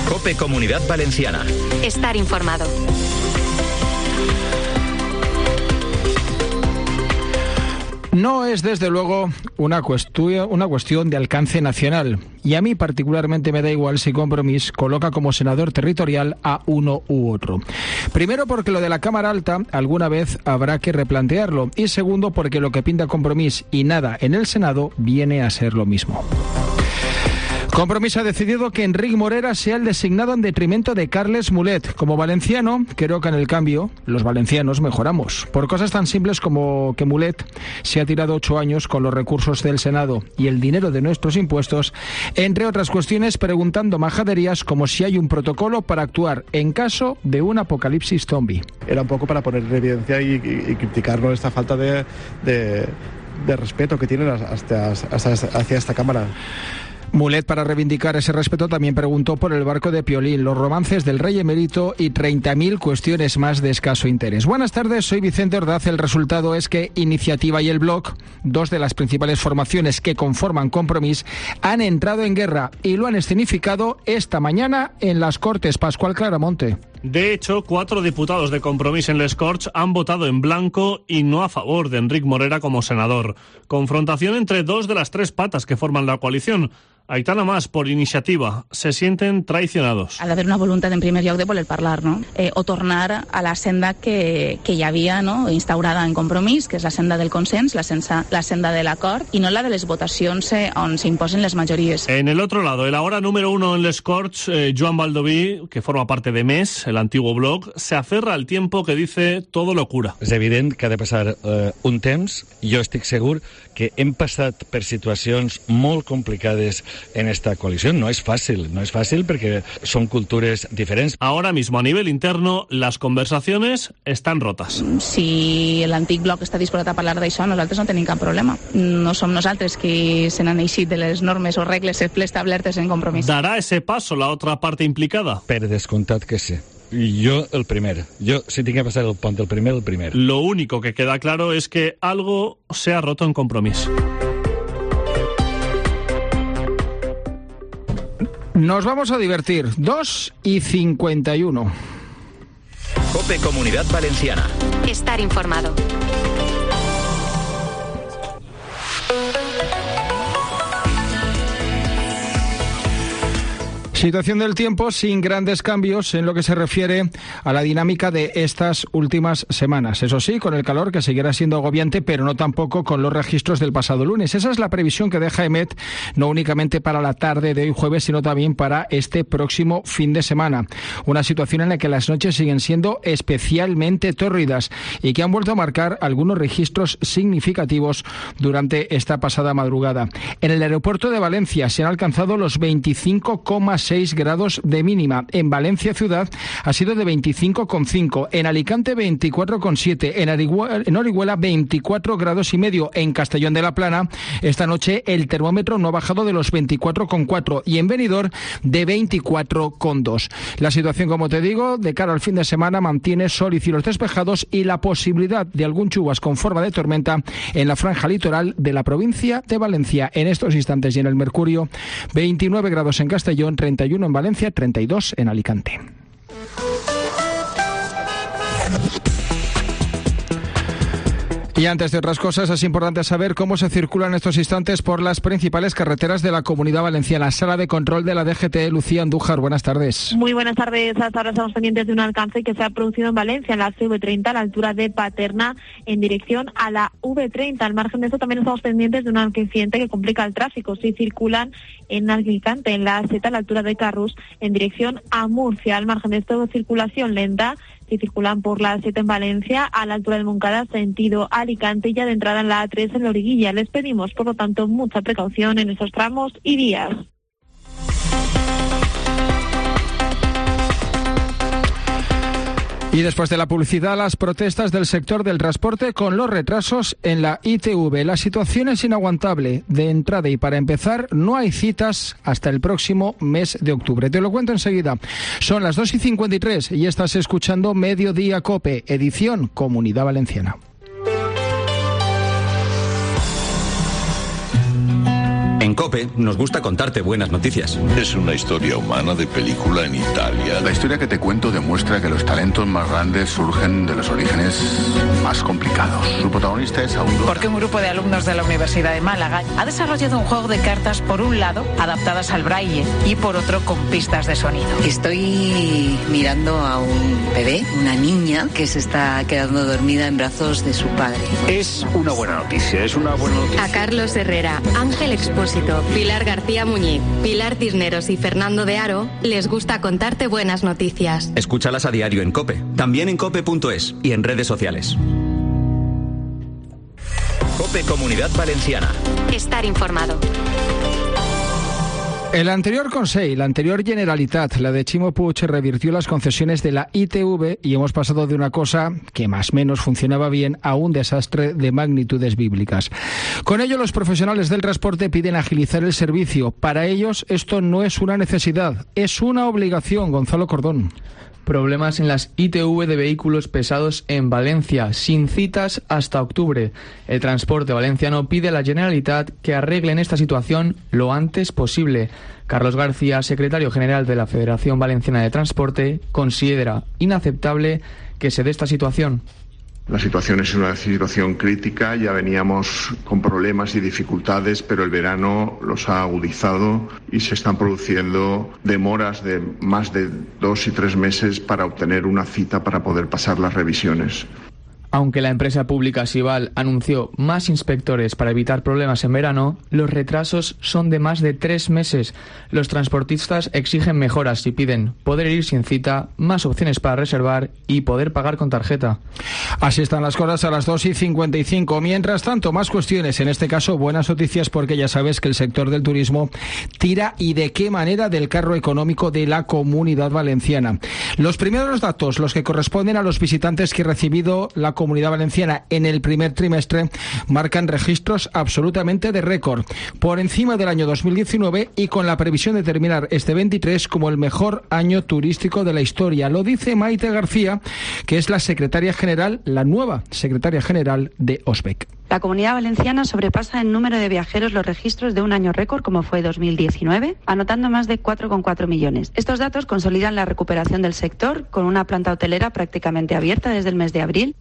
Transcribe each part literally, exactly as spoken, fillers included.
COPE Comunidad Valenciana. Estar informado. No es, desde luego, una cuestión, una cuestión de alcance nacional. Y a mí particularmente me da igual si Compromís coloca como senador territorial a uno u otro. Primero, porque lo de la Cámara Alta alguna vez habrá que replantearlo. Y segundo, porque lo que pinta Compromís y nada en el Senado viene a ser lo mismo. Compromís ha decidido que Enric Morera sea el designado en detrimento de Carles Mulet. Como valenciano, creo que en el cambio los valencianos mejoramos. Por cosas tan simples como que Mulet se ha tirado ocho años con los recursos del Senado y el dinero de nuestros impuestos, entre otras cuestiones preguntando majaderías como si hay un protocolo para actuar en caso de un apocalipsis zombie. Era un poco para poner en evidencia y, y, y criticarlo esta falta de, de, de respeto que tienen hasta, hasta, hacia esta Cámara. Mulet, para reivindicar ese respeto, también preguntó por el barco de Piolín, los romances del rey emérito y treinta mil cuestiones más de escaso interés. Buenas tardes, soy Vicente Ordaz. El resultado es que Iniciativa y el Bloc, dos de las principales formaciones que conforman Compromís, han entrado en guerra y lo han escenificado esta mañana en las Cortes. Pascual Claramonte. De hecho, cuatro diputados de Compromís en les Corts han votado en blanco y no a favor de Enric Morera como senador. Confrontación entre dos de las tres patas que forman la coalición. Aitana Mas, por Iniciativa, se sienten traicionados. Ha d'haver una voluntat, en primer lloc, de voler parlar, no? Eh, o tornar a la senda que, que hi havia, no?, instaurada en Compromís, que és la senda del consens, la, sensa, la senda de l'acord, i no la de les votacions eh, on s'imposen les majories. En el otro lado, el ahora número uno en les Corts, eh, Joan Baldoví, que forma parte de M E S, el antiguo Bloc, se aferra al tiempo que dice todo locura. És evident que ha de passar eh, un temps. Jo estic segur que hem passat per situacions molt complicades en esta coalición. No es fácil, no es fácil porque son culturas diferentes. Ahora mismo, a nivel interno, las conversaciones están rotas. Si l'antic Bloc està disposat a parlar d'això, nosaltres no tenim cap problema. No som nosaltres qui se n'han eixit de les normes o regles establertes en Compromís. ¿Dará ese paso la otra parte implicada? Per descomptat que sí. Yo el primer. Yo, si tengo que pasar el ponte el primer, el primer. Lo único que queda claro es que algo se ha roto en Compromís. Nos vamos a divertir. dos y cincuenta y uno. COPE Comunidad Valenciana. Estar informado. Situación del tiempo sin grandes cambios en lo que se refiere a la dinámica de estas últimas semanas. Eso sí, con el calor que seguirá siendo agobiante, pero no tampoco con los registros del pasado lunes. Esa es la previsión que deja EMET, no únicamente para la tarde de hoy jueves, sino también para este próximo fin de semana. Una situación en la que las noches siguen siendo especialmente tórridas y que han vuelto a marcar algunos registros significativos durante esta pasada madrugada. En el aeropuerto de Valencia se han alcanzado los veinticinco coma seis grados de mínima. En Valencia ciudad ha sido de veinticinco coma cinco. En Alicante veinticuatro coma siete. En, en Orihuela veinticuatro grados y medio. En Castellón de la Plana esta noche el termómetro no ha bajado de los veinticuatro coma cuatro y en Benidorm de veinticuatro coma dos. La situación, como te digo, de cara al fin de semana mantiene sol y cielos despejados y la posibilidad de algún chubas con forma de tormenta en la franja litoral de la provincia de Valencia. En estos instantes y en el Mercurio, veintinueve grados en Castellón, treinta y uno en Valencia, treinta y dos en Alicante. Y antes de otras cosas, es importante saber cómo se circula en estos instantes por las principales carreteras de la Comunidad Valenciana. Sala de control de la D G T, Lucía Andújar, buenas tardes. Muy buenas tardes. Hasta ahora estamos pendientes de un alcance que se ha producido en Valencia, en la C V treinta, a la altura de Paterna, en dirección a la V treinta. Al margen de eso, también estamos pendientes de un accidente que complica el tráfico. Si circulan en Alicante, en la A Z, a la altura de Carrús, en dirección a Murcia. Al margen de esto, circulación lenta. Si circulan por la A siete en Valencia, a la altura de Moncada, sentido Alicante, y ya de entrada en la A tres en Loriguilla. Les pedimos, por lo tanto, mucha precaución en esos tramos y vías. Y después de la publicidad, las protestas del sector del transporte con los retrasos en la I T V. La situación es inaguantable. De entrada y para empezar, no hay citas hasta el próximo mes de octubre. Te lo cuento enseguida. Son las dos y cincuenta y tres y estás escuchando Mediodía COPE, edición Comunidad Valenciana. En En COPE nos gusta contarte buenas noticias. Es una historia humana de película en Italia. La historia que te cuento demuestra que los talentos más grandes surgen de los orígenes más complicados. Su protagonista es Aurora. Porque un grupo de alumnos de la Universidad de Málaga ha desarrollado un juego de cartas, por un lado, adaptadas al braille y por otro, con pistas de sonido. Estoy mirando a un bebé, una niña, que se está quedando dormida en brazos de su padre. Es una buena noticia, es una buena noticia. A Carlos Herrera, Ángel Expósito, Pilar García Muñiz, Pilar Cisneros y Fernando de Aro les gusta contarte buenas noticias. Escúchalas a diario en COPE, también en cope punto es y en redes sociales. COPE Comunidad Valenciana. Estar informado. El anterior Consell, la anterior Generalitat, la de Ximo Puig, revirtió las concesiones de la I T V y hemos pasado de una cosa que más o menos funcionaba bien a un desastre de magnitudes bíblicas. Con ello, los profesionales del transporte piden agilizar el servicio. Para ellos, esto no es una necesidad, es una obligación. Gonzalo Cordón. Problemas en las I T V de vehículos pesados en Valencia, sin citas hasta octubre. El transporte valenciano pide a la Generalitat que arreglen esta situación lo antes posible. Carlos García, secretario general de la Federación Valenciana de Transporte, considera inaceptable que se dé esta situación. La situación es una situación crítica, ya veníamos con problemas y dificultades, pero el verano los ha agudizado y se están produciendo demoras de más de dos y tres meses para obtener una cita para poder pasar las revisiones. Aunque la empresa pública Sival anunció más inspectores para evitar problemas en verano, los retrasos son de más de tres meses. Los transportistas exigen mejoras y piden poder ir sin cita, más opciones para reservar y poder pagar con tarjeta. Así están las cosas a las dos y cincuenta y cinco. Mientras tanto, más cuestiones, en este caso buenas noticias, porque ya sabes que el sector del turismo tira y de qué manera del carro económico de la Comunidad Valenciana. Los primeros datos, los que corresponden a los visitantes que ha recibido la Comunidad Valenciana en el primer trimestre, marcan registros absolutamente de récord, por encima del año dos mil diecinueve y con la previsión de terminar este veintitrés como el mejor año turístico de la historia. Lo dice Maite García, que es la secretaria general, la nueva secretaria general de OSBEC. La Comunidad Valenciana sobrepasa en número de viajeros los registros de un año récord como fue dos mil diecinueve, anotando más de cuatro coma cuatro millones. Estos datos consolidan la recuperación del sector con una planta hotelera prácticamente abierta desde el mes de abril.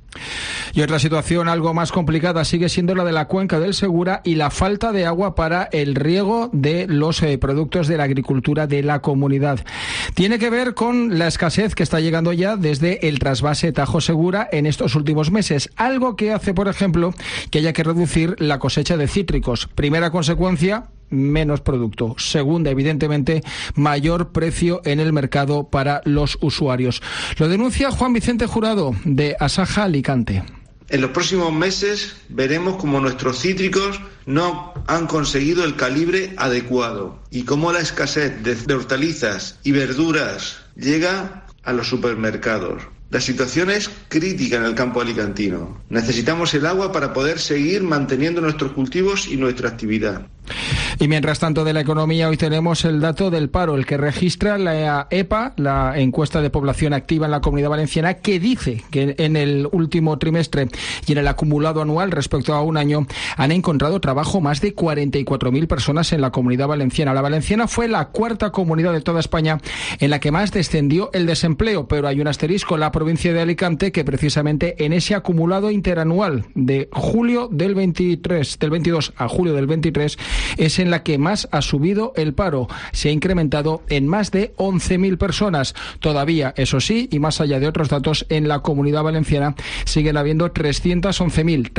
Y otra situación algo más complicada sigue siendo la de la cuenca del Segura y la falta de agua para el riego de los eh, productos de la agricultura de la comunidad. Tiene que ver con la escasez que está llegando ya desde el trasvase Tajo Segura en estos últimos meses, algo que hace, por ejemplo, que haya que reducir la cosecha de cítricos. Primera consecuencia, menos producto. Segunda, evidentemente, mayor precio en el mercado para los usuarios. Lo denuncia Juan Vicente Jurado, de Asaja Alicante. En los próximos meses veremos cómo nuestros cítricos no han conseguido el calibre adecuado y cómo la escasez de hortalizas y verduras llega a los supermercados. La situación es crítica en el campo alicantino. Necesitamos el agua para poder seguir manteniendo nuestros cultivos y nuestra actividad. Y mientras tanto, de la economía, hoy tenemos el dato del paro, el que registra la EPA, la encuesta de población activa en la Comunidad Valenciana, que dice que en el último trimestre y en el acumulado anual respecto a un año han encontrado trabajo más de cuarenta y cuatro mil personas en la Comunidad Valenciana. La valenciana fue la cuarta comunidad de toda España en la que más descendió el desempleo, pero hay un asterisco, la provincia de Alicante, que precisamente en ese acumulado interanual de julio del veintitrés, del veintidós a julio del veintitrés, es en la que más ha subido el paro. Se ha incrementado en más de once mil personas. Todavía, eso sí, y más allá de otros datos, en la Comunidad Valenciana siguen habiendo trescientos once mil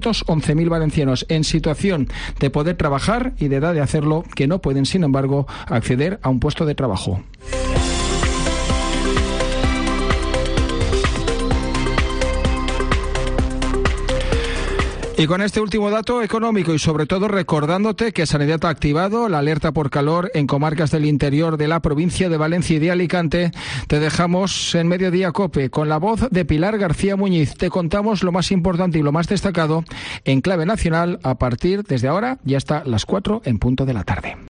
valencianos en situación de poder trabajar y de edad de hacerlo, que no pueden, sin embargo, acceder a un puesto de trabajo. Y con este último dato económico y sobre todo recordándote que Sanidad ha activado la alerta por calor en comarcas del interior de la provincia de Valencia y de Alicante, te dejamos en Mediodía COPE con la voz de Pilar García Muñiz. Te contamos lo más importante y lo más destacado en clave nacional a partir desde ahora y hasta las cuatro en punto de la tarde.